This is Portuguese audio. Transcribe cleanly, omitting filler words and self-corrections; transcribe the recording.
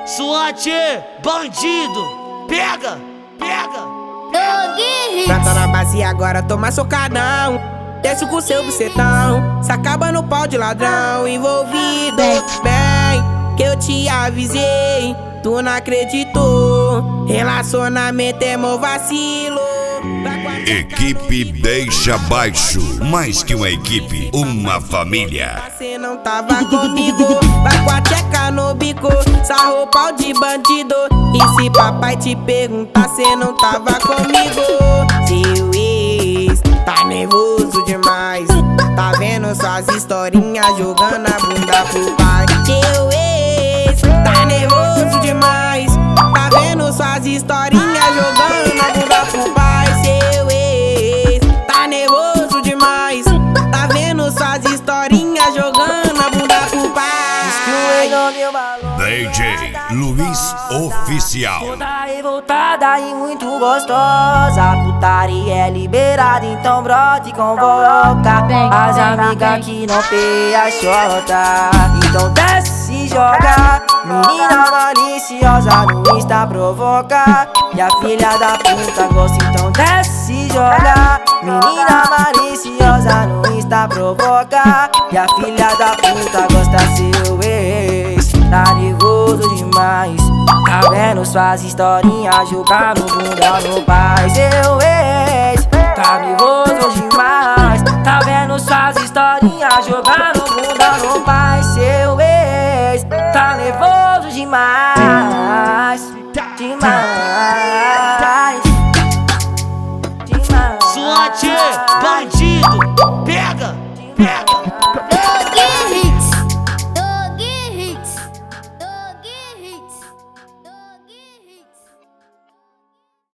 SWAT, bandido, pega, pega. Prata na base e agora toma socadão. Desce com seu bucetão, se acaba no pau de ladrão. Envolvido, bem, que eu te avisei, tu não acreditou. Relacionamento é meu vacilo. Equipe Deixa Baixo. Mais que uma equipe, uma família. Você não tava comigo, vai com a tcheca no bico, sarrou pau de bandido. E se papai te perguntar, cê não tava comigo. Seu ex tá nervoso demais, tá vendo suas historinhas jogando a bunda pro pai. Seu ex tá nervoso demais, tá vendo suas historinhas jogando a bunda pro pai. Seu ex tá nervoso demais, tá vendo suas historinhas jogando a bunda pro pai. DJ Luiz Oficial. Toda revoltada e muito gostosa, putaria é liberada, então brota e convoca as amigas que não pê a chota. Então desce e joga, menina maliciosa no Insta provoca, e a filha da puta gosta, então desce e joga, menina maliciosa no Insta provoca, e a filha da puta gosta. Seu ex tá nervoso demais, tá vendo suas historinhas jogando bunda no pai. Seu ex tá nervoso demais, tá vendo suas historinhas jogando bunda no pai. Seu ex tá nervoso demais, demais.